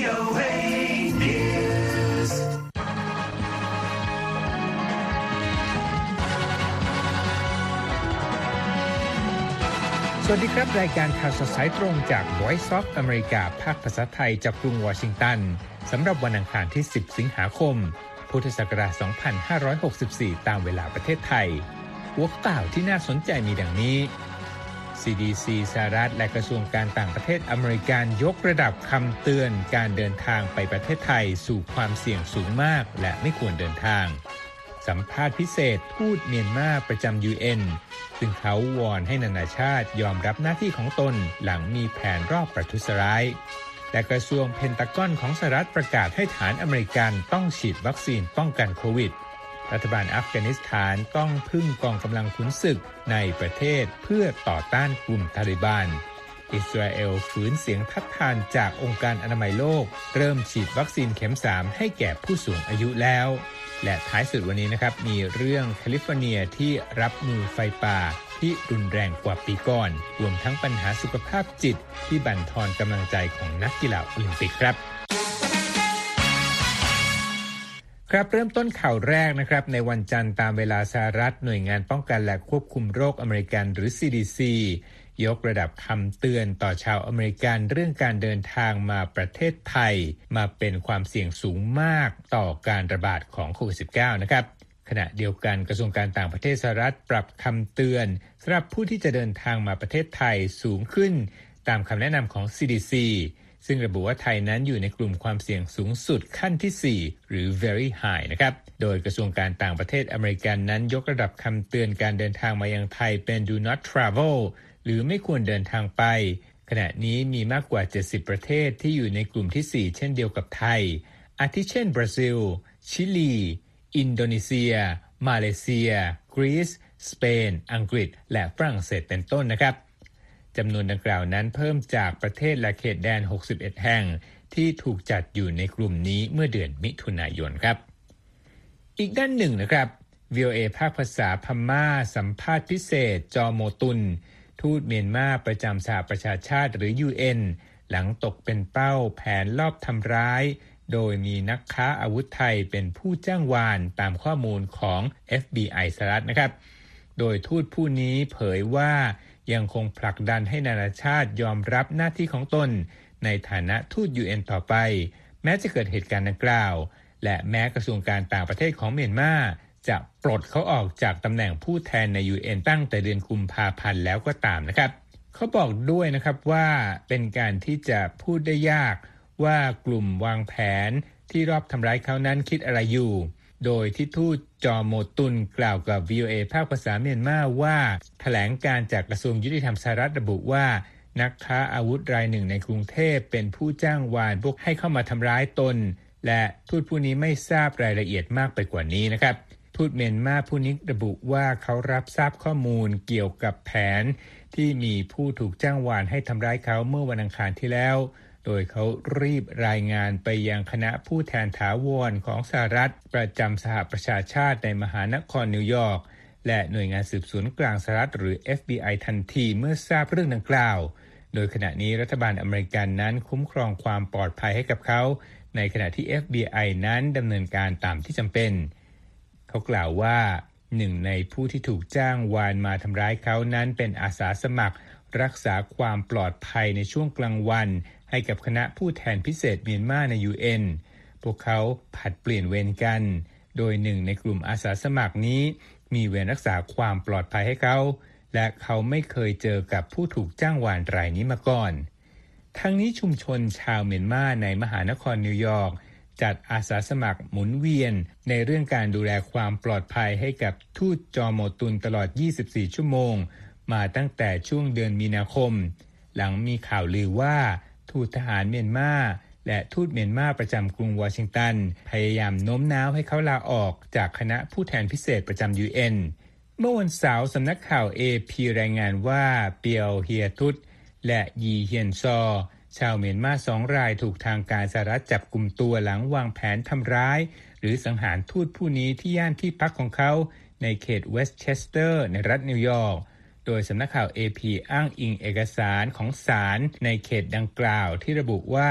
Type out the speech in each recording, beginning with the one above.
VOA News สวัสดีครับรายการข่าวสดสายตรงจาก Voice of America ภาคภาษาไทยจากกรุงวอชิงตันสำหรับวันอังคารที่10สิงหาคมพุทธศักราช2564ตามเวลาประเทศไทยหัวข่าวที่น่าสนใจมีดังนี้ CDC สหรัฐและกระทรวงการต่างประเทศอเมริกันยกระดับคำเตือนการเดินทางไปประเทศไทยสู่ความเสี่ยงสูงมากและไม่ควรเดินทางสัมภาษณ์พิเศษทูตเมียนมาประจำ UN ซึ่งเขาวอนให้นานาชาติยอมรับหน้าที่ของตนหลังมีแผนรอบประทุษร้ายและกระทรวงเพนทากอนของสหรัฐประกาศให้ฐานอเมริกันต้องฉีดวัคซีนป้องกันโควิดรัฐบาลอัฟกานิสถานต้องพึ่งกองกำลังขุนศึกในประเทศเพื่อต่อต้านกลุ่มตาลิบันอิสราเอลฝืนเสียงทัดทานจากองค์การอนามัยโลกเริ่มฉีดวัคซีนเข็ม 3 ให้แก่ผู้สูงอายุแล้วและท้ายสุดวันนี้นะครับมีเรื่องแคลิฟอร์เนียที่รับมือไฟป่าที่รุนแรงกว่าปีก่อนรวมทั้งปัญหาสุขภาพจิตที่บั่นทอนกำลังใจของนักกีฬาโอลิมปิกครับเริ่มต้นข่าวแรกนะครับในวันจันทร์ตามเวลาสหรัฐหน่วยงานป้องกันและควบคุมโรคอเมริกันหรือ CDC ยกระดับคำเตือนต่อชาวอเมริกันเรื่องการเดินทางมาประเทศไทยมาเป็นความเสี่ยงสูงมากต่อการระบาดของโควิด -19 นะครับขณะเดียวกันกระทรวงการต่างประเทศสหรัฐปรับคำเตือนสำหรับผู้ที่จะเดินทางมาประเทศไทยสูงขึ้นตามคำแนะนำของ CDC ซึ่งระบุว่าไทยนั้นอยู่ในกลุ่มความเสี่ยงสูงสุดขั้นที่ 4 หรือ very high นะครับโดยกระทรวงการต่างประเทศอเมริกันนั้นยกระดับคำเตือนการเดินทางมายังไทยเป็น do not travel หรือไม่ควรเดินทางไปขณะนี้มีมากกว่า70ประเทศที่อยู่ในกลุ่มที่ 4 เช่นเดียวกับไทยอาทิเช่นบราซิลชิลีอินโดนีเซียมาเลเซียกรีซสเปนอังกฤษและฝรั่งเศสเป็นต้นนะครับจำนวนดังกล่าวนั้นเพิ่มจากประเทศและเขตแดน61แห่งที่ถูกจัดอยู่ในกลุ่มนี้เมื่อเดือนมิถุนายนครับอีกด้านหนึ่งนะครับ VOA ภาคภาษาพม่าสัมภาษณ์พิเศษจอโมตุนทูตเมียนมาประจำสหประชาชาติหรือ UN หลังตกเป็นเป้าแผนลอบทำร้ายโดยมีนักค้าอาวุธไทยเป็นผู้จ้างวานตามข้อมูลของ FBI สหรัฐนะครับโดยทูตผู้นี้เผยว่ายังคงผลักดันให้นานาชาติยอมรับหน้าที่ของตนในฐานะทูต UN ต่อไปแม้จะเกิดเหตุการณ์ดังกล่าวและแม้กระทรวงการต่างประเทศของเมียนมาจะปลดเขาออกจากตำแหน่งผู้แทนใน UN ตั้งแต่เดือนกุมภาพันธ์แล้วก็ตามนะครับเขาบอกด้วยนะครับว่าเป็นการที่จะพูดได้ยากว่ากลุ่มวางแผนที่รอบทำร้ายเขานั้นคิดอะไรอยู่โดยที่ทูตจอโมตุนกล่าวกับ VOA ภาคภาษาเมียนมาว่าแถลงการจากกระทรวงยุติธรรมสหรัฐระบุว่านักค้าอาวุธรายหนึ่งในกรุงเทพเป็นผู้จ้างวานพวกให้เข้ามาทำร้ายตนและทูตผู้นี้ไม่ทราบรายละเอียดมากไปกว่านี้นะครับทูตเมียนมาผู้นี้ระบุว่าเขารับทราบข้อมูลเกี่ยวกับแผนที่มีผู้ถูกจ้างวานให้ทำร้ายเขาเมื่อวันอังคารที่แล้วโดยเขารีบรายงานไปยังคณะผู้แทนถาวรของสหรัฐประจำสหประชาชาติในมหานครนิวยอร์กและหน่วยงานสืบสวนกลางสหรัฐหรือ FBI ทันทีเมื่อทราบเรื่องดังกล่าวโดยขณะนี้รัฐบาลอเมริกันนั้นคุ้มครองความปลอดภัยให้กับเขาในขณะที่ FBI นั้นดำเนินการตามที่จำเป็นเขากล่าวว่าหนึ่งในผู้ที่ถูกจ้างวานมาทำร้ายเขานั้นเป็นอาสาสมัครรักษาความปลอดภัยในช่วงกลางวันให้กับคณะผู้แทนพิเศษเมียนมาใน UN พวกเขาผัดเปลี่ยนเวรกันโดยหนึ่งในกลุ่มอาสาสมัครนี้มีเวรรักษาความปลอดภัยให้เขาและเขาไม่เคยเจอกับผู้ถูกจ้างวานรายนี้มาก่อนทั้งนี้ชุมชนชาวเมียนมาในมหานครนิวยอร์กจัดอาสาสมัครหมุนเวียนในเรื่องการดูแลความปลอดภัยให้กับทูตจอโมตุนตลอด24ชั่วโมงมาตั้งแต่ช่วงเดือนมีนาคมหลังมีข่าวลือว่าทูตทหารเมียนมาและทูตเมียนมาประจำกรุงวอชิงตันพยายามโน้มน้าวให้เขาลาออกจากคณะผู้แทนพิเศษประจำ UN เมื่อวันเสาร์สำนักข่าว AP รายงานว่าเปียวเฮียทุตและยีเฮียนซอชาวเมียนมา2รายถูกทางการสหรัฐจับกุมตัวหลังวางแผนทำร้ายหรือสังหารทูตผู้นี้ที่ย่านที่พักของเขาในเขตเวสต์เชสเตอร์ในรัฐนิวยอร์กโดยสำนักข่าว AP อ้างอิงเอกสารของศาลในเขตดังกล่าวที่ระบุว่า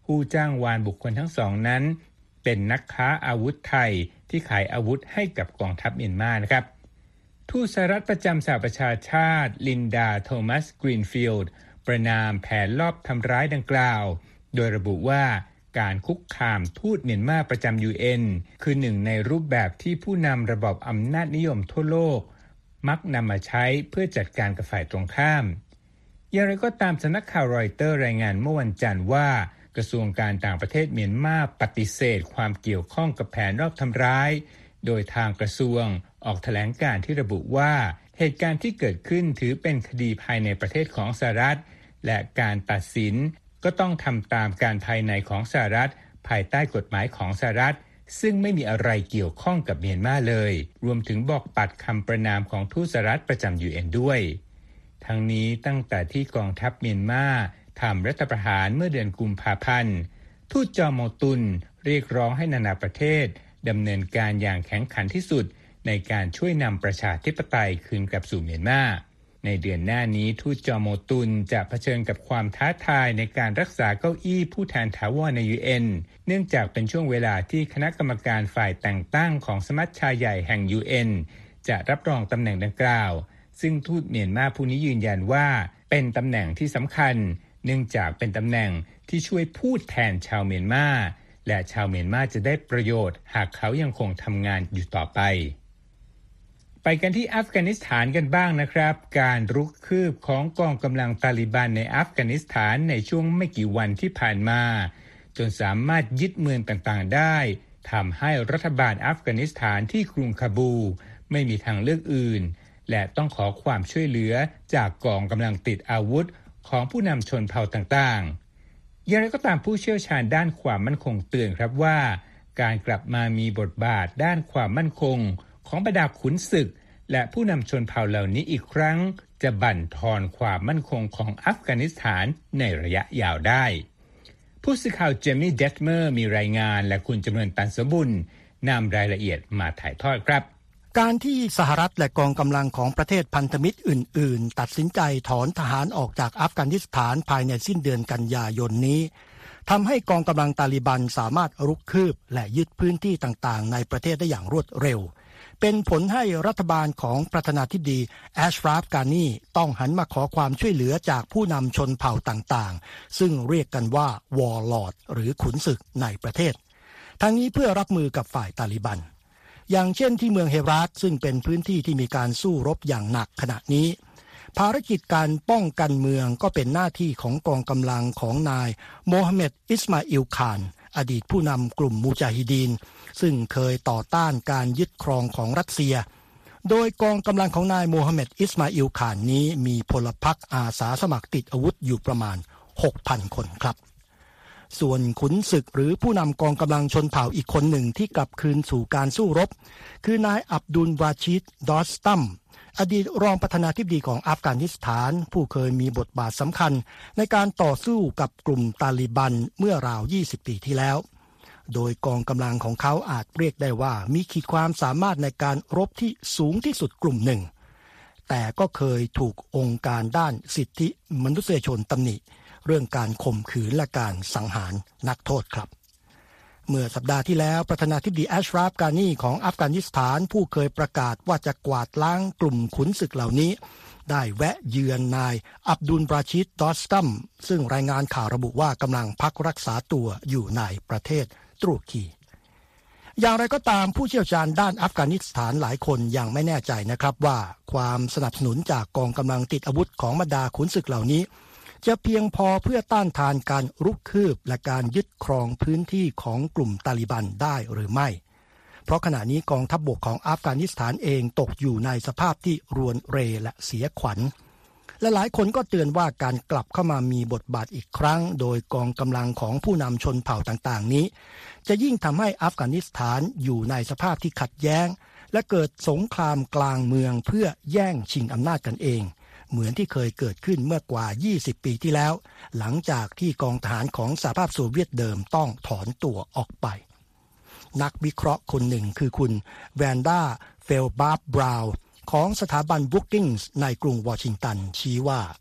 ผู้จ้างวานบุคคลทั้งสองนั้นเป็นนักค้าอาวุธไทยที่ขายอาวุธให้กับกองทัพเมียนมานะครับทูตสหรัฐประจำสหประชาชาติลินดาโทมัสกรีนฟิลด์ประณามแผนลอบทำร้ายดังกล่าวโดยระบุว่าการคุกคามทูตเมียนมาประจำ UN คือหนึ่งในรูปแบบที่ผู้นำระบอบอำนาจนิยมทั่วโลกมักนำมาใช้เพื่อจัดการกับฝ่ายตรงข้ามอย่างไรก็ตามสำนักข่าวรอยเตอร์รายงานเมื่อวันจันทร์ว่ากระทรวงการต่างประเทศเมียนมาปฏิเสธความเกี่ยวข้องกับแผนรอบทำร้ายโดยทางกระทรวงออกแถลงการณ์ที่ระบุว่าเหตุการณ์ที่เกิดขึ้นถือเป็นคดีภายในประเทศของสหรัฐและการตัดสินก็ต้องทำตามการภายในของสหรัฐภายใต้กฎหมายของสหรัฐซึ่งไม่มีอะไรเกี่ยวข้องกับเมียนมาเลยรวมถึงบอกปัดคำประณามของทูตสหรัฐประจำ UN ด้วยทั้งนี้ตั้งแต่ที่กองทัพเมียนมาทำรัฐประหารเมื่อเดือนกุมภาพันธ์ทูตจอมโมตุนเรียกร้องให้นานาประเทศดำเนินการอย่างแข็งขันที่สุดในการช่วยนำประชาธิปไตยคืนกลับสู่เมียนมาในเดือนหน้านี้ทูตจอมโมตุนจะเผชิญกับความท้าทายในการรักษาเก้าอี้ผู้แทนถาวรใน UN เนื่องจากเป็นช่วงเวลาที่คณะกรรมการฝ่ายแต่งตั้งของสมัชชาใหญ่แห่ง UN จะรับรองตำแหน่งดังกล่าวซึ่งทูตเมียนมาผู้นี้ยืนยันว่าเป็นตำแหน่งที่สำคัญเนื่องจากเป็นตำแหน่งที่ช่วยพูดแทนชาวเมียนมาและชาวเมียนมาจะได้ประโยชน์หากเขายังคงทำงานอยู่ต่อไปกันที่อัฟกานิสถานกันบ้างนะครับการรุกคืบของกองกำลังตาลิบันในอัฟกานิสถานในช่วงไม่กี่วันที่ผ่านมาจนสามารถยึดเมืองต่างๆได้ทำให้รัฐบาลอัฟกานิสถานที่กรุงคาบูไม่มีทางเลือกอื่นและต้องขอความช่วยเหลือจากกองกำลังติดอาวุธของผู้นำชนเผ่าต่างๆอย่างไรก็ตามผู้เชี่ยวชาญด้านความมั่นคงเตือนครับว่าการกลับมามีบทบาทด้านความมั่นคงของบรรดาขุนศึกและผู้นำชนเผ่าเหล่านี้อีกครั้งจะบั่นทอนความมั่นคงของอัฟกานิสถานในระยะยาวได้ผู้สื่อข่าวเจมี่เดธเมอร์มีรายงานและคุณจำเริญตันสมบุญนำรายละเอียดมาถ่ายทอดครับการที่สหรัฐและกองกำลังของประเทศพันธมิตรอื่นๆตัดสินใจถอนทหารออกจากอัฟกานิสถานภายในสิ้นเดือนกันยายนนี้ทำให้กองกำลังตาลิบันสามารถรุกคืบและยึดพื้นที่ต่างๆในประเทศได้อย่างรวดเร็วเป็นผลให้รัฐบาลของประธานาธิบดีแอชราฟ กานีต้องหันมาขอความช่วยเหลือจากผู้นำชนเผ่าต่างๆซึ่งเรียกกันว่าวอร์ลอร์ดหรือขุนศึกในประเทศทั้งนี้เพื่อรับมือกับฝ่ายตาลิบันอย่างเช่นที่เมืองเฮราตซึ่งเป็นพื้นที่ที่มีการสู้รบอย่างหนักขณะนี้ภารกิจการป้องกันเมืองก็เป็นหน้าที่ของกองกำลังของนายโมฮัมเหม็ด อิสมาอิล คานอดีตผู้นำกลุ่มมูจาฮิดีนซึ่งเคยต่อต้านการยึดครองของรัสเซียโดยกองกำลังของนายโมฮัมเหม็ด อิสมาอิล คานนี้มีพลพรรคอาสาสมัครติดอาวุธอยู่ประมาณ 6,000 คนครับส่วนขุนศึกหรือผู้นำกองกำลังชนเผ่าอีกคนหนึ่งที่กลับคืนสู่การสู้รบคือนายอับดุล ราชิด ดอสตัมอดีตรองประธานาธิบดีของอัฟกานิสถานผู้เคยมีบทบาทสำคัญในการต่อสู้กับกลุ่มตาลิบันเมื่อราว 20 ปีที่แล้วโดยกองกำลังของเขาอาจเรียกได้ว่ามีขีดความสามารถในการรบที่สูงที่สุดกลุ่มหนึ่งแต่ก็เคยถูกองค์การด้านสิทธิมนุษยชนตำหนิเรื่องการข่มขืนและการสังหารนักโทษครับเมื่อสัปดาห์ที่แล้วประธานาธิบดีแอชราฟ กานีของอัฟกานิสถานผู้เคยประกาศว่าจะกวาดล้างกลุ่มขุนศึกเหล่านี้ได้แวะเยือนนายอับดุล ราชิด ดอสตัมซึ่งรายงานข่าวระบุว่ากำลังพักรักษาตัวอยู่ในประเทศตุรกีอย่างไรก็ตามผู้เชี่ยวชาญด้านอัฟกานิสถานหลายคนยังไม่แน่ใจนะครับว่าความสนับสนุนจากกองกำลังติดอาวุธของบรรดาขุนศึกเหล่านี้จะเพียงพอเพื่อต้านทานการรุกคืบและการยึดครองพื้นที่ของกลุ่มตาลิบันได้หรือไม่เพราะขณะนี้กองทัพบกของอัฟกานิสถานเองตกอยู่ในสภาพที่รวนเรและเสียขวัญและหลายคนก็เตือนว่าการกลับเข้ามามีบทบาทอีกครั้งโดยกองกำลังของผู้นำชนเผ่าต่างๆนี้จะยิ่งทำให้อัฟกานิสถานอยู่ในสภาพที่ขัดแย้งและเกิดสงครามกลางเมืองเพื่อแย่งชิงอำนาจกันเองเหมือนที่เคยเกิดขึ้นเมื่อกว่า 20 ปีที่แล้วหลังจากที่กองทหารของสหภาพโซเวียตเดิมต้องถอนตัวออกไปนักวิเคราะห์คนหนึ่งคือคุณแวนด้า เฟลบาร์บราวน์ของสถาบัน Brookings ในกรุงวอชิงตันชี้ว่า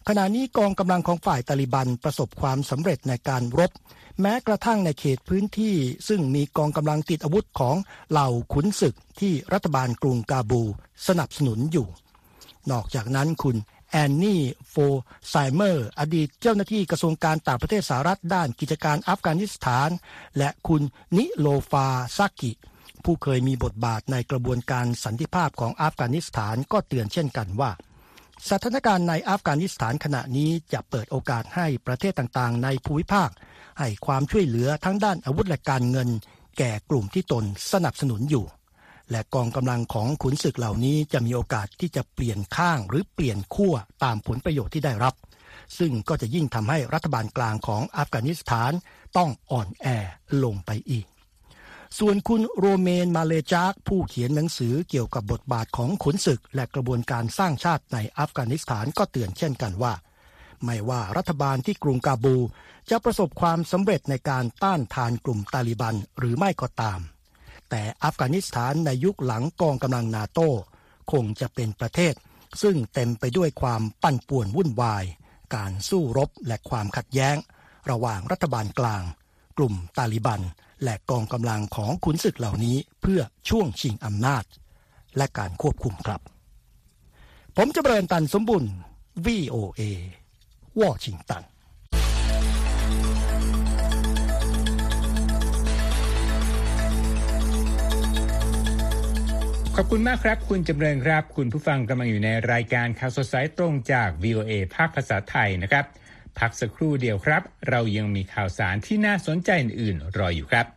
ขณะนี้กองกำลังของฝ่ายตาลิบันประสบความสำเร็จในการรบแม้กระทั่งในเขตพื้นที่ซึ่งมีกองกำลังติดอาวุธของเหล่าขุนศึกที่รัฐบาลกรุงกาบูสนับสนุนอยู่นอกจากนั้นคุณแอนนี่โฟไซเมอร์อดีตเจ้าหน้าที่กระทรวงการต่างประเทศสหรัฐด้านกิจการอัฟกานิสถานและคุณนิโลฟาซากิผู้เคยมีบทบาทในกระบวนการสันติภาพของอัฟกานิสถานก็เตือนเช่นกันว่าสถานการณ์ในอัฟกานิสถานขณะนี้จะเปิดโอกาสให้ประเทศต่างๆในภูมิภาคให้ความช่วยเหลือทั้งด้านอาวุธและการเงินแก่กลุ่มที่ตนสนับสนุนอยู่และกองกำลังของขุนศึกเหล่านี้จะมีโอกาสที่จะเปลี่ยนข้างหรือเปลี่ยนขั้วตามผลประโยชน์ที่ได้รับซึ่งก็จะยิ่งทำให้รัฐบาลกลางของอัฟกานิสถานต้องอ่อนแอลงไปอีกส่วนคุณโรเมนมาเลจากผู้เขียนหนังสือเกี่ยวกับบทบาทของขุนศึกและกระบวนการสร้างชาติในอัฟกานิสถานก็เตือนเช่นกันว่าไม่ว่ารัฐบาลที่กรุงกาบูจะประสบความสำเร็จในการต้านทานกลุ่มตาลิบันหรือไม่ก็ตามแต่อัฟกานิสถานในยุคหลังกองกำลังนาโต้คงจะเป็นประเทศซึ่งเต็มไปด้วยความปั่นป่วนวุ่นวายการสู้รบและความขัดแย้งระหว่างรัฐบาลกลางกลุ่มตาลิบันและกองกำลังของขุนศึกเหล่านี้เพื่อช่วงชิงอำนาจและการควบคุมครับผมจำเริญตันสมบุญ VOA วอชิงตันขอบคุณมากครับคุณจำเริญครับคุณผู้ฟังกำลังอยู่ในรายการข่าวสดสายตรงจาก VOA ภาคภาษาไทยนะครับพักสักครู่เดียวครับเรายังมีข่าวสารที่น่าสนใจอื่นๆรออยู่ครับ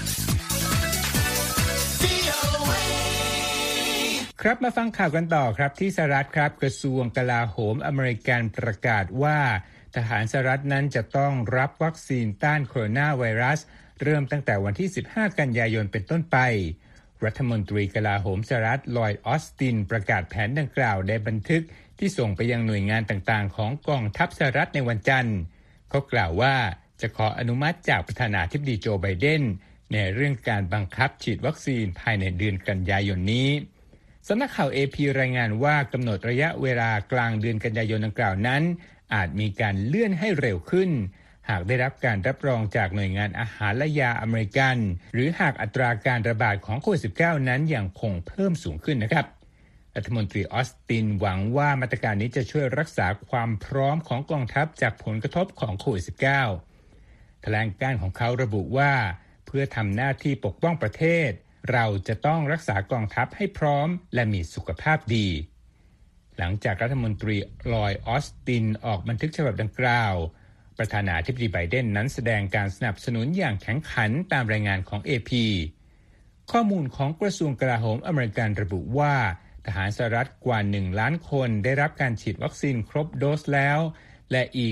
ครับมาฟังข่าวกันต่อครับที่สหรัฐครับกระทรวงกลาโหมอเมริกันประกาศว่าทหารสหรัฐนั้นจะต้องรับวัคซีนต้านโคโรนาไวรัสเริ่มตั้งแต่วันที่15กันยายนเป็นต้นไปรัฐมนตรีกลาโหมสหรัฐลอยด์ ออสตินประกาศแผนดังกล่าวในบันทึกที่ส่งไปยังหน่วยงานต่างๆของกองทัพสหรัฐในวันจันทร์เขากล่าวว่าจะขออนุมัติจากประธานาธิบดีโจไบเดนในเรื่องการบังคับฉีดวัคซีนภายในเดือนกันยายนนี้สำนักข่าว AP รายงานว่ากำหนดระยะเวลากลางเดือนกันยายนดังกล่าวนั้นอาจมีการเลื่อนให้เร็วขึ้นหากได้รับการรับรองจากหน่วยงานอาหารและยาอเมริกันหรือหากอัตราการระบาดของโควิด -19 นั้นยังคงเพิ่มสูงขึ้นนะครับรัฐมนตรีออสตินหวังว่ามาตรการนี้จะช่วยรักษาความพร้อมของกองทัพจากผลกระทบของโควิด -19 แถลงการของเขาระบุว่าเพื่อทำหน้าที่ปกป้องประเทศเราจะต้องรักษากองทัพให้พร้อมและมีสุขภาพดีหลังจากรัฐมนตรีลอยด์ ออสตินออกบันทึกฉบับดังกล่าวประธานาธิบดีไบเดนนั้นแสดงการสนับสนุนอย่างแข็งขันตามรายงานของ AP ข้อมูลของกระทรวงกลาโหมอเมริกันระบุว่าทหารสหรัฐกว่า1ล้านคนได้รับการฉีดวัคซีนครบโดสแล้วและอีก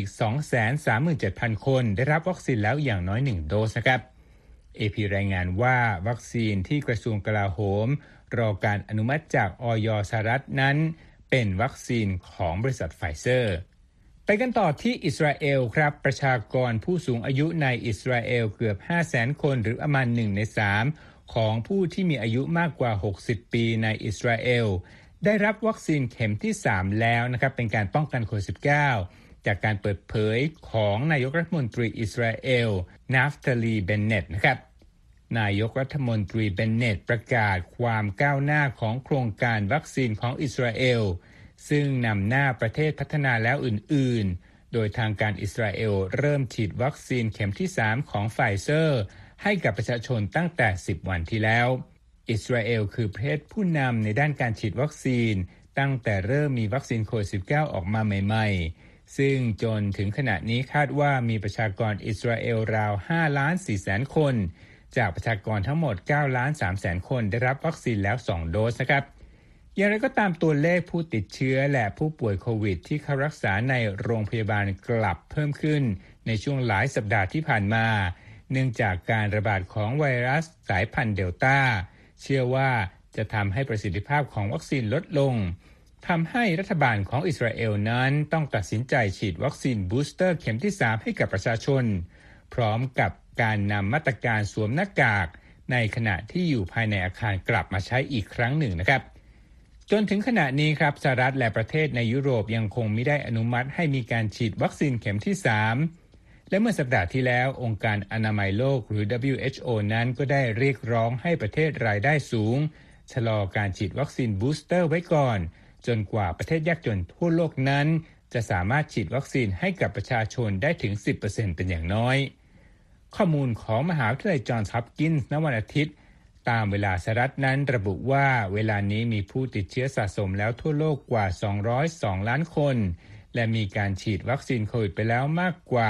237,000 คนได้รับวัคซีนแล้วอย่างน้อย1โดสนะครับ AP รายงานว่าวัคซีนที่กระทรวงกลาโหมรอการอนุมัติจากอย.สหรัฐนั้นเป็นวัคซีนของบริษัทไฟเซอร์ไปกันต่อที่อิสราเอลครับประชากรผู้สูงอายุในอิสราเอลเกือบ 500,000 คนหรือประมาณ1ใน3ของผู้ที่มีอายุมากกว่า60ปีในอิสราเอลได้รับวัคซีนเข็มที่3แล้วนะครับเป็นการป้องกันโควิด -19 จากการเปิดเผยของนายกรัฐมนตรีอิสราเอลนาฟตาลีเบนเนตนะครับนายกรัฐมนตรีเบนเนตประกาศความก้าวหน้าของโครงการวัคซีนของอิสราเอลซึ่งนำหน้าประเทศพัฒนาแล้วอื่นๆโดยทางการอิสราเอลเริ่มฉีดวัคซีนเข็มที่3ของไฟเซอร์ให้กับประชาชนตั้งแต่10วันที่แล้วอิสราเอลคือประเทศผู้นำในด้านการฉีดวัคซีนตั้งแต่เริ่มมีวัคซีนโควิด -19 ออกมาใหม่ๆซึ่งจนถึงขณะนี้คาดว่ามีประชากรอิสราเอลราว 5,400,000 คนจากประชากรทั้งหมด 9,300,000 คนได้รับวัคซีนแล้ว2โดสนะครับอย่างไรก็ตามตัวเลขผู้ติดเชื้อและผู้ป่วยโควิดที่เข้ารักษาในโรงพยาบาลกลับเพิ่มขึ้นในช่วงหลายสัปดาห์ที่ผ่านมาเนื่องจากการระบาดของไวรัสสายพันธุ์เดลต้าเชื่อว่าจะทำให้ประสิทธิภาพของวัคซีนลดลงทำให้รัฐบาลของอิสราเอลนั้นต้องตัดสินใจฉีดวัคซีนบูสเตอร์เข็มที่3ให้กับประชาชนพร้อมกับการนำมาตรการสวมหน้ากากในขณะที่อยู่ภายในอาคารกลับมาใช้อีกครั้งหนึ่งนะครับจนถึงขณะนี้ครับสหรัฐและประเทศในยุโรปยังคงไม่ได้อนุมัติให้มีการฉีดวัคซีนเข็มที่ 3และเมื่อสัปดาห์ที่แล้วองค์การอนามัยโลกหรือ WHO นั้นก็ได้เรียกร้องให้ประเทศรายได้สูงชะลอการฉีดวัคซีนบูสเตอร์ไว้ก่อนจนกว่าประเทศยากจนทั่วโลกนั้นจะสามารถฉีดวัคซีนให้กับประชาชนได้ถึง 10% เป็นอย่างน้อยข้อมูลของมหาวิทยาลัยจอห์นส์ฮอปกินส์ณวันอาทิตย์ตามเวลาสหรัฐนั้นระบุว่าเวลานี้มีผู้ติดเชื้อสะสมแล้วทั่วโลกกว่า202ล้านคนและมีการฉีดวัคซีนโควิดไปแล้วมากกว่า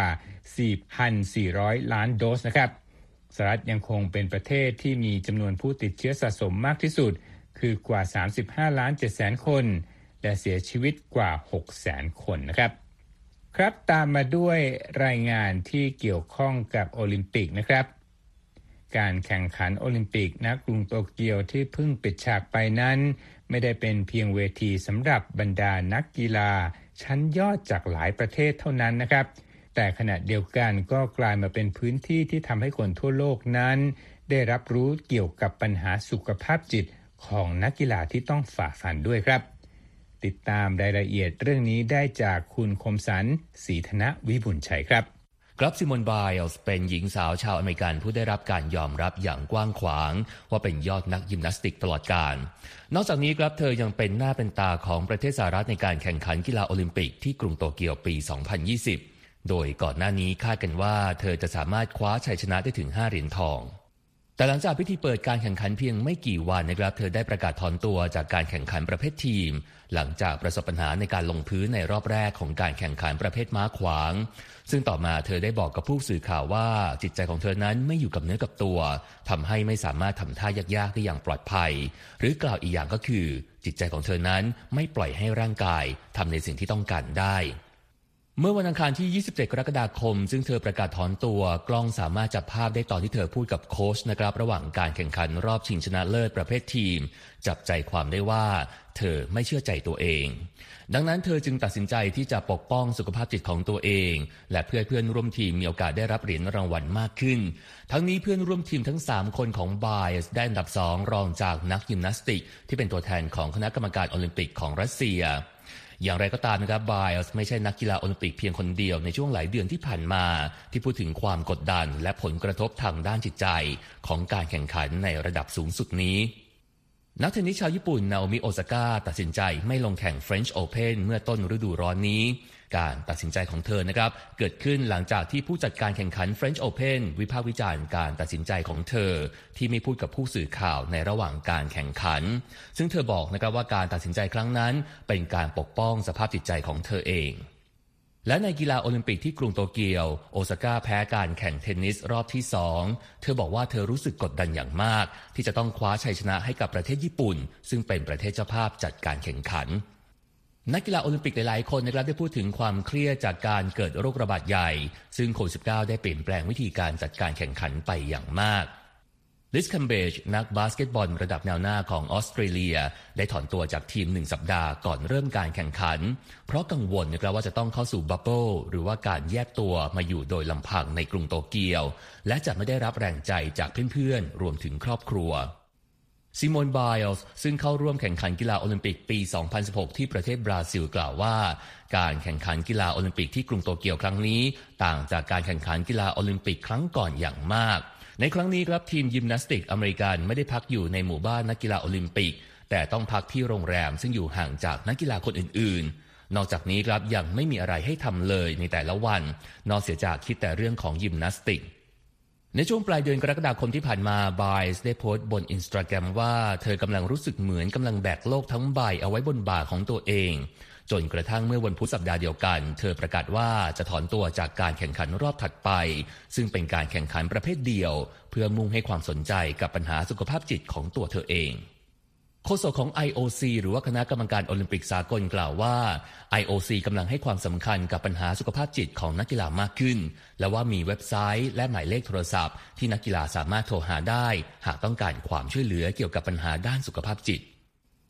4,400 ล้านโดสนะครับสหรัฐยังคงเป็นประเทศที่มีจำนวนผู้ติดเชื้อสะสมมากที่สุดคือกว่า 35.700,000 คนและเสียชีวิตกว่า 600,000 คนนะครับครับตามมาด้วยรายงานที่เกี่ยวข้องกับโอลิมปิกนะครับการแข่งขันโอลิมปิกณกรุงโตเกียวที่เพิ่งปิดฉากไปนั้นไม่ได้เป็นเพียงเวทีสำหรับบรรดานักกีฬาชั้นยอดจากหลายประเทศเท่านั้นนะครับแต่ขณะเดียวกันก็กลายมาเป็นพื้นที่ที่ทำให้คนทั่วโลกนั้นได้รับรู้เกี่ยวกับปัญหาสุขภาพจิตของนักกีฬาที่ต้องฝ่าฟันด้วยครับติดตามรายละเอียดเรื่องนี้ได้จากคุณคมสันต์ศรีธนวิบุญชัยครับซิโมน ไบลส์เป็นหญิงสาวชาวอเมริกันผู้ได้รับการยอมรับอย่างกว้างขวางว่าเป็นยอดนักยิมนาสติกตลอดกาลนอกจากนี้เธอยังเป็นหน้าเป็นตาของประเทศสหรัฐในการแข่งขันกีฬาโอลิมปิกที่กรุงโตเกียวปี 2020 โดยก่อนหน้านี้คาดกันว่าเธอจะสามารถคว้าชัยชนะได้ถึง 5 เหรียญทองแต่หลังจากพิธีเปิดการแข่งขันเพียงไม่กี่วันเธอได้ประกาศถอนตัวจากการแข่งขันประเภททีมหลังจากประสบปัญหาในการลงพื้นในรอบแรกของการแข่งขันประเภทม้าขวางซึ่งต่อมาเธอได้บอกกับผู้สื่อข่าวว่าจิตใจของเธอนั้นไม่อยู่กับเนื้อกับตัวทำให้ไม่สามารถทำท่ายากๆได้อย่างปลอดภัยหรือกล่าวอีกอย่างก็คือจิตใจของเธอนั้นไม่ปล่อยให้ร่างกายทำในสิ่งที่ต้องการได้เมื่อวันอังคารที่ 27 กรกฎาคมซึ่งเธอประกาศถอนตัวกล้องสามารถจับภาพได้ตอนที่เธอพูดกับโค้ชระหว่างการแข่งขันรอบชิงชนะเลิศประเภททีมจับใจความได้ว่าเธอไม่เชื่อใจตัวเองดังนั้นเธอจึงตัดสินใจที่จะปกป้องสุขภาพจิตของตัวเองและเพื่อเพื่อนร่วมทีมมีโอกาสได้รับเหรียญรางวัลมากขึ้นทั้งนี้เพื่อนร่วมทีมทั้ง3คนของไบลส์ได้อันดับ2รองจากนักยิมนาสติกที่เป็นตัวแทนของคณะกรรมการโอลิมปิกของรัสเซียอย่างไรก็ตามไบลส์ไม่ใช่นักกีฬาโอลิมปิกเพียงคนเดียวในช่วงหลายเดือนที่ผ่านมาที่พูดถึงความกดดันและผลกระทบทางด้านจิตใจของการแข่งขันในระดับสูงสุดนี้นักเทนนิสชาวญี่ปุ่นนาโอมิโอซาก้าตัดสินใจไม่ลงแข่ง French Open เมื่อต้นฤดูร้อนนี้การตัดสินใจของเธอเกิดขึ้นหลังจากที่ผู้จัดการแข่งขัน French Open วิพากษ์วิจารณ์การตัดสินใจของเธอที่ไม่พูดกับผู้สื่อข่าวในระหว่างการแข่งขันซึ่งเธอบอกว่าการตัดสินใจครั้งนั้นเป็นการปกป้องสภาพจิตใจของเธอเองและในกีฬาโอลิมปิกที่กรุงโตเกียวโอซาก้าแพ้การแข่งเทนนิสรอบที่2เธอบอกว่าเธอรู้สึกกดดันอย่างมากที่จะต้องคว้าชัยชนะให้กับประเทศญี่ปุ่นซึ่งเป็นประเทศเจ้าภาพจัดการแข่งขันนักกีฬาโอลิมปิกหลายๆคนได้พูดถึงความเครียดจากการเกิดโรคระบาดใหญ่ซึ่งโควิด -19 ได้เปลี่ยนแปลงวิธีการจัดการแข่งขันไปอย่างมากลิส คัมเบจนักบาสเกตบอลระดับแนวหน้าของออสเตรเลียได้ถอนตัวจากทีม1 สัปดาห์ก่อนเริ่มการแข่งขันเพราะกังวลว่าจะต้องเข้าสู่บับเบิ้ลหรือว่าการแยกตัวมาอยู่โดยลำพังในกรุงโตเกียวและจะไม่ได้รับแรงใจจากเพื่อนๆรวมถึงครอบครัวซิโมน ไบลส์ซึ่งเข้าร่วมแข่งขันกีฬาโอลิมปิกปี 2016 ที่ประเทศบราซิลกล่าวว่าการแข่งขันกีฬาโอลิมปิกที่กรุงโตเกียวครั้งนี้ต่างจากการแข่งขันกีฬาโอลิมปิกครั้งก่อนอย่างมากในครั้งนี้ทีมยิมนาสติกอเมริกันไม่ได้พักอยู่ในหมู่บ้านนักกีฬาโอลิมปิกแต่ต้องพักที่โรงแรมซึ่งอยู่ห่างจากนักกีฬาคนอื่นๆนอกจากนี้ยังไม่มีอะไรให้ทำเลยในแต่ละวันนอกเสียจากคิดแต่เรื่องของยิมนาสติกในช่วงปลายเดือนกรกฎาคมที่ผ่านมาไบลส์ได้โพสต์บน Instagram ว่าเธอกำลังรู้สึกเหมือนกำลังแบกโลกทั้งใบเอาไว้บนบ่าของตัวเองจนกระทั่งเมื่อวันพุธสัปดาห์เดียวกันเธอประกาศว่าจะถอนตัวจากการแข่งขันรอบถัดไปซึ่งเป็นการแข่งขันประเภทเดียวเพื่อมุ่งให้ความสนใจกับปัญหาสุขภาพจิตของตัวเธอเองโฆษกของ IOC หรือว่าคณะกรรมการโอลิมปิกสากลกล่าวว่า IOC กำลังให้ความสำคัญกับปัญหาสุขภาพจิตของนักกีฬามากขึ้นและว่ามีเว็บไซต์และหมายเลขโทรศัพท์ที่นักกีฬาสามารถโทรหาได้หากต้องการความช่วยเหลือเกี่ยวกับปัญหาด้านสุขภาพจิต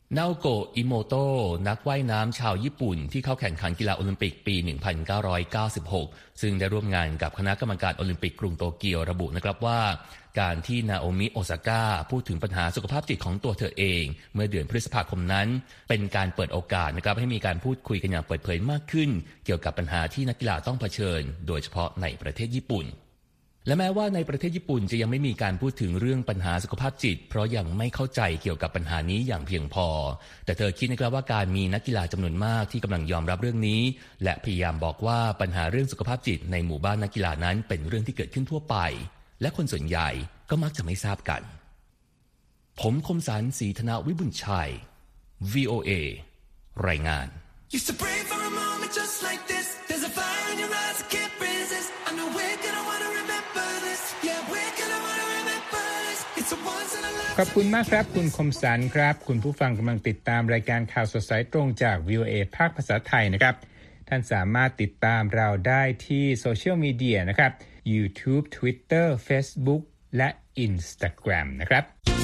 นาโกะ อิโมโตะ นักว่ายน้ำชาวญี่ปุ่นที่เข้าแข่งขันกีฬาโอลิมปิกปี 1996 ซึ่งได้ร่วมงานกับคณะกรรมการโอลิมปิกกรุงโตเกียวระบุนะครับว่าการที่นาโอมิ โอซาก้าพูดถึงปัญหาสุขภาพจิตของตัวเธอเองเมื่อเดือนพฤษภาคมนั้นเป็นการเปิดโอกาสนะครับให้มีการพูดคุยกันอย่างเปิดเผยมากขึ้นเกี่ยวกับปัญหาที่นักกีฬาต้องเผชิญโดยเฉพาะในประเทศญี่ปุ่นและแม้ว่าในประเทศญี่ปุ่นจะยังไม่มีการพูดถึงเรื่องปัญหาสุขภาพจิตเพราะยังไม่เข้าใจเกี่ยวกับปัญหานี้อย่างเพียงพอแต่เธอคิดนะครับว่าการมีนักกีฬาจำนวนมากที่กำลังยอมรับเรื่องนี้และพยายามบอกว่าปัญหาเรื่องสุขภาพจิตในหมู่บ้านนักกีฬานั้นเป็นเรื่องที่เกิดขึ้นทั่วไปและคนส่วนใหญ่ก็มักจะไม่ทราบกันผมคมสันต์ ศรีธนวิบุญชัย VOA รายงาน Used to pray for a moment just like this. There's a fire in your eyes I can't resist. I know we're gonna wanna remember this. Yeah, we're gonna wanna remember this. It's a once in a lifetime. ขอบคุณมากครับคุณคมสันต์ครับคุณผู้ฟังกำลังติดตามรายการข่าวสดสายตรงจาก VOA ภาคภาษาไทยนะครับท่านสามารถติดตามเราได้ที่โซเชียลมีเดียนะครับ YouTube Twitter Facebook และ Instagram นะครับ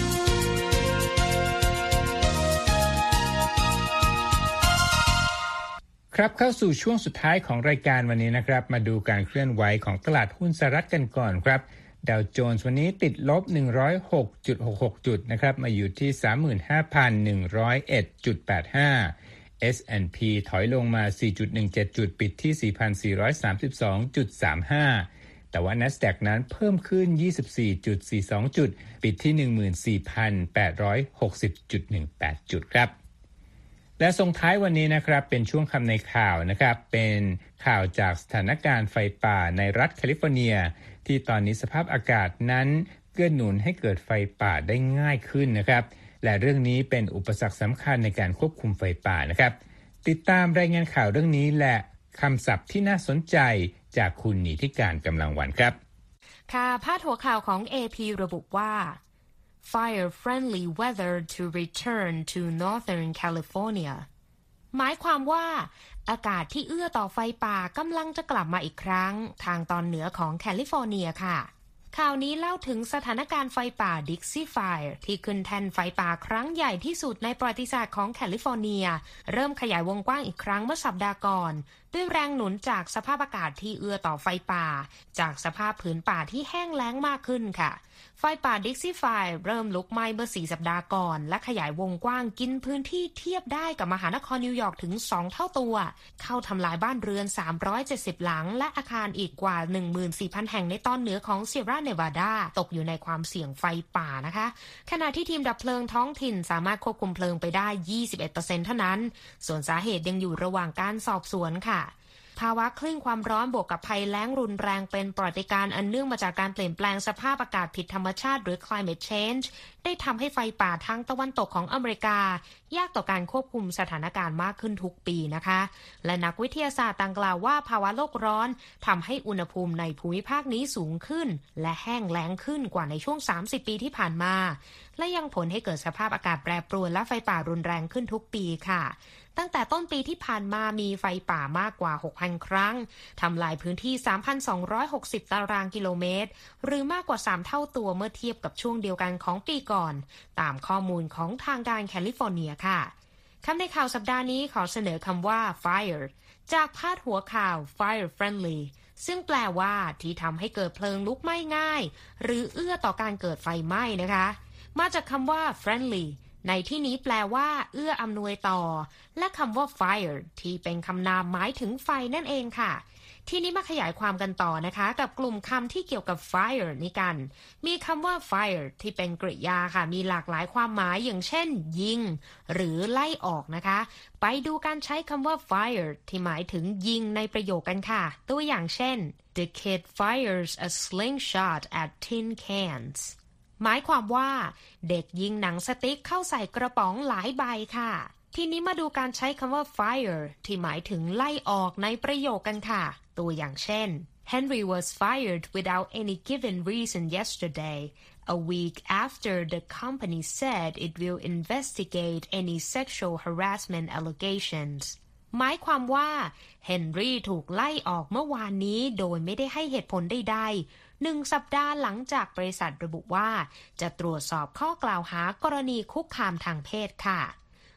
ครับเข้าสู่ช่วงสุดท้ายของรายการวันนี้นะครับมาดูการเคลื่อนไหวของตลาดหุ้นสหรัฐกันก่อนครับดาวโจนส์วันนี้ติดลบ 106.66 จุดนะครับมาอยู่ที่ 35,101.85 S&P ถอยลงมา 4.17 จุดปิดที่ 4,432.35 แต่ว่า NASDAQ นั้นเพิ่มขึ้น 24.42 จุดปิดที่ 14,860.18 จุดครับและส่งท้ายวันนี้นะครับเป็นช่วงคำในข่าวนะครับเป็นข่าวจากสถานการณ์ไฟป่าในรัฐแคลิฟอร์เนียที่ตอนนี้สภาพอากาศนั้นเกื้อหนุนให้เกิดไฟป่าได้ง่ายขึ้นนะครับและเรื่องนี้เป็นอุปสรรคสำคัญในการควบคุมไฟป่านะครับติดตามรายงานข่าวเรื่องนี้และคำศัพท์ที่น่าสนใจจากคุณนิติการกำลังวันครับค่ะพาดหัวข่าวของ AP ระบุว่า Fire-friendly weather to return to Northern California หมายความว่าอากาศที่เอื้อต่อไฟป่ากำลังจะกลับมาอีกครั้งทางตอนเหนือของแคลิฟอร์เนียค่ะข่าวนี้เล่าถึงสถานการณ์ไฟป่า Dixie Fire ที่ขึ้นแท่นไฟป่าครั้งใหญ่ที่สุดในประวัติศาสตร์ของแคลิฟอร์เนียเริ่มขยายวงกว้างอีกครั้งเมื่อสัปดาห์ก่อนด้วยแรงหนุนจากสภาพอากาศที่เอื้อต่อไฟป่าจากสภาพผืนป่าที่แห้งแล้งมากขึ้นค่ะไฟป่า Dixie Fire เริ่มลุกไหม้เมื่อ4 สัปดาห์ก่อนและขยายวงกว้างกินพื้นที่เทียบได้กับมหานครนิวยอร์กถึง2 เท่าตัวเข้าทำลายบ้านเรือน370หลังและอาคารอีกกว่า 14,000 แห่งในตอนเหนือของเซียร่าเนวาดาตกอยู่ในความเสี่ยงไฟป่านะคะขณะที่ทีมดับเพลิงท้องถิ่นสามารถควบคุมเพลิงไปได้ 21% เท่านั้นส่วนสาเหตุยังอยู่ระหว่างการสอบสวนค่ะภาวะคลื่นความร้อนบวกกับภัยแล้งรุนแรงเป็นปรากฏการณ์อันเนื่องมาจากการเปลี่ยนแปลงสภาพอากาศผิดธรรมชาติหรือ climate change ได้ทำให้ไฟป่าทางตะวันตกของอเมริกายากต่อการควบคุมสถานการณ์มากขึ้นทุกปีนะคะและนักวิทยาศาสตร์ต่างกล่าวว่าภาวะโลกร้อนทำให้อุณหภูมิในภูมิภาคนี้สูงขึ้นและแห้งแล้งขึ้นกว่าในช่วง30 ปีที่ผ่านมาและยังผลให้เกิดสภาพอากาศแปรปรวนและไฟป่ารุนแรงขึ้นทุกปีค่ะตั้งแต่ต้นปีที่ผ่านมามีไฟป่ามากกว่า 6,000 ครั้งทำลายพื้นที่ 3,260 ตารางกิโลเมตรหรือมากกว่า3 เท่าตัวเมื่อเทียบกับช่วงเดียวกันของปีก่อนตามข้อมูลของทางการแคลิฟอร์เนียค่ะคำในข่าวสัปดาห์นี้ขอเสนอคำว่า fire จากพาดหัวข่าว fire friendly ซึ่งแปลว่าที่ทำให้เกิดเพลิงลุกไหม้ง่ายหรือเอื้อต่อการเกิดไฟไหม้นะคะมาจากคำว่า friendlyในที่นี้แปลว่าเอื้ออำนวยต่อและคำว่า fire ที่เป็นคำนามหมายถึงไฟนั่นเองค่ะทีนี้มาขยายความกันต่อนะคะกับกลุ่มคำที่เกี่ยวกับ fire นี้กันมีคำว่า fire ที่เป็นกริยาค่ะมีหลากหลายความหมายอย่างเช่นยิงหรือไล่ออกนะคะไปดูการใช้คำว่า fire ที่หมายถึงยิงในประโยคกันค่ะตัวอย่างเช่น The kid fires a slingshot at tin cansหมายความว่าเด็กยิงหนังสติ๊กเข้าใส่กระป๋องหลายใบค่ะทีนี้มาดูการใช้คำว่า fire ที่หมายถึงไล่ออกในประโยคกันค่ะตัวอย่างเช่น Henry was fired without any given reason yesterday a week after the company said it will investigate any sexual harassment allegations หมายความว่าเฮนรี่ถูกไล่ออกเมื่อวานนี้โดยไม่ได้ให้เหตุผลใดๆ1 สัปดาห์หลังจากบริษัทระบุว่าจะตรวจสอบข้อกล่าวหากรณีคุกคามทางเพศค่ะ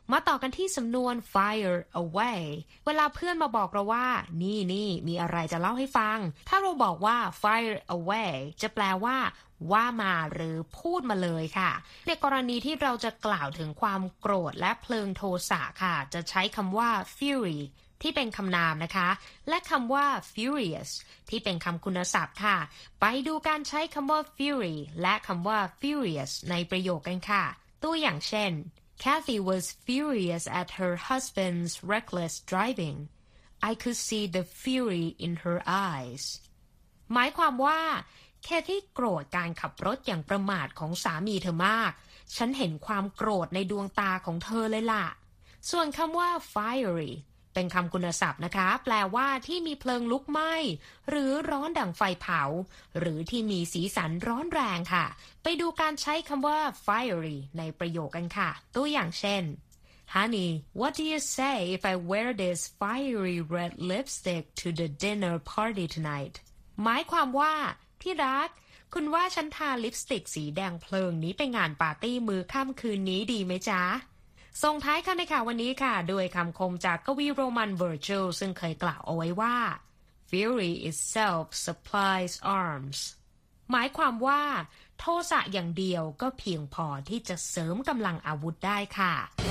มาต่อกันที่สำนวน fire away เวลาเพื่อนมาบอกเราว่านี่มีอะไรจะเล่าให้ฟังถ้าเราบอกว่า fire away จะแปลว่ามาหรือพูดมาเลยค่ะในกรณีที่เราจะกล่าวถึงความโกรธและเพลิงโทสะค่ะจะใช้คำว่า fury ที่เป็นคำนามนะคะและคำว่า furious ที่เป็นคำคุณศัพท์ค่ะไปดูการใช้คำว่า fury และคำว่า furious ในประโยคกันค่ะตัวอย่างเช่นKathy was furious at her husband's reckless driving. I could see the fury in her eyes. หมายความว่าแคที่โกรธการขับรถอย่างประมาทของสามีเธอมากฉันเห็นความโกรธในดวงตาของเธอเลยล่ะส่วนคำว่า fiery เป็นคำคุณศัพท์นะคะแปลว่าที่มีเพลิงลุกไหม้หรือร้อนดั่งไฟเผาหรือที่มีสีสันร้อนแรงค่ะไปดูการใช้คำว่า fiery ในประโยคกันค่ะตัวอย่างเช่น Honey, what do you say if I wear this fiery red lipstick to the dinner party tonight? หมายความว่าที่รักคุณว่าฉันทาลิปสติกสีแดงเพลิงนี้ไปงานปาร์ตี้มื้อค่ำคืนนี้ดีไหมจ๊ะส่งท้ายกันในข่าววันนี้ค่ะด้วยคำคมจากกวีโรมันเวอร์จิลซึ่งเคยกล่าวเอาไว้ว่า Fury itself supplies arms หมายความว่าโทสะอย่างเดียวก็เพียงพอที่จะเสริมกำลังอาวุธได้ค่ะ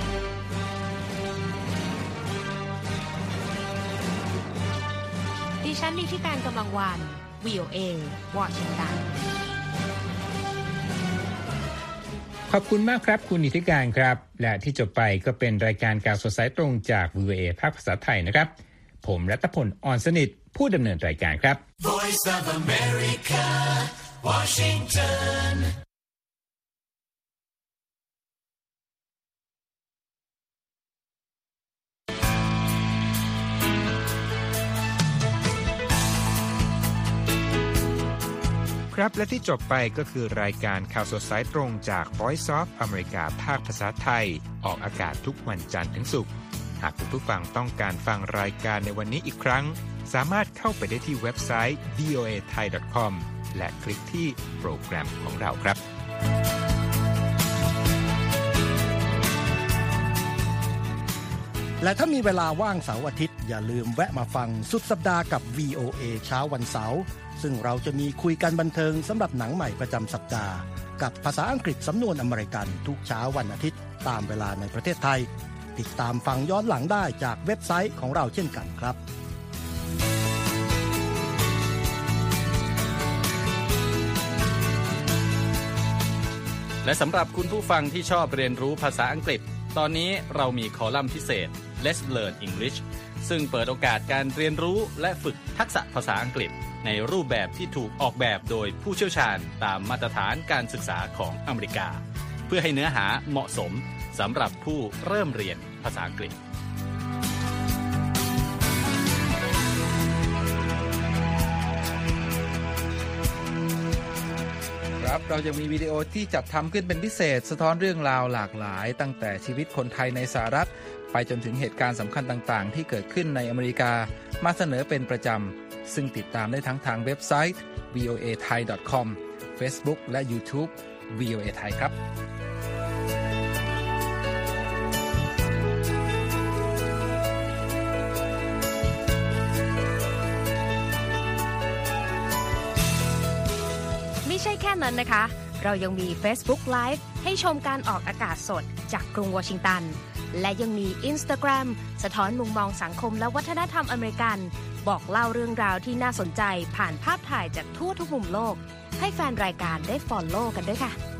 ดิฉันนิติการกำลังวัน VOA วอชิงตันขอบคุณมากครับคุณนิติการครับและที่จบไปก็เป็นรายการข่าวสดสายตรงจาก VOA ภาคภาษาไทยนะครับผมรัตพล อ่อนสนิทผู้ดำเนินรายการครับ Voice of America Washington ครับและที่จบไปก็คือรายการข่าวสดสายตรงจาก Voice of America ภาคภาษาไทยออกอากาศทุกวันจันทร์ถึงศุกร์หากคุณผู้ฟังต้องการฟังรายการในวันนี้อีกครั้งสามารถเข้าไปได้ที่เว็บไซต์ voathai.com และคลิกที่โปรแกรมของเราครับและถ้ามีเวลาว่างเสาร์อาทิตย์อย่าลืมแวะมาฟังสุดสัปดาห์กับ VOA เช้าวันเสาร์ซึ่งเราจะมีคุยกันบันเทิงสำหรับหนังใหม่ประจำสัปดาห์กับภาษาอังกฤษสำนวนอเมริกันทุกเช้าวันอาทิตย์ตามเวลาในประเทศไทยติดตามฟังย้อนหลังได้จากเว็บไซต์ของเราเช่นกันครับและสำหรับคุณผู้ฟังที่ชอบเรียนรู้ภาษาอังกฤษตอนนี้เรามีคอลัมน์พิเศษ Let's Learn English ซึ่งเปิดโอกาสการเรียนรู้และฝึกทักษะภาษาอังกฤษในรูปแบบที่ถูกออกแบบโดยผู้เชี่ยวชาญตามมาตรฐานการศึกษาของอเมริกาเพื่อให้เนื้อหาเหมาะสมสำหรับผู้เริ่มเรียนภาษาอังกฤษครับเรายังมีวิดีโอที่จัดทำขึ้นเป็นพิเศษสะท้อนเรื่องราวหลากหลายตั้งแต่ชีวิตคนไทยในสหรัฐไปจนถึงเหตุการณ์สำคัญต่างๆที่เกิดขึ้นในอเมริกามาเสนอเป็นประจำซึ่งติดตามได้ทั้งทางเว็บไซต์ voathai.com Facebook และ YouTube VOA Thai ครับไม่ใช่แค่นั้นนะคะเรายังมี Facebook Live ให้ชมการออกอากาศสดจากกรุงวอชิงตันและยังมี Instagram สะท้อนมุมมองสังคมและวัฒนธรรมอเมริกันบอกเล่าเรื่องราวที่น่าสนใจผ่านภาพถ่ายจากทั่วทุกมุมโลกให้แฟนรายการได้ follow กันด้วยค่ะ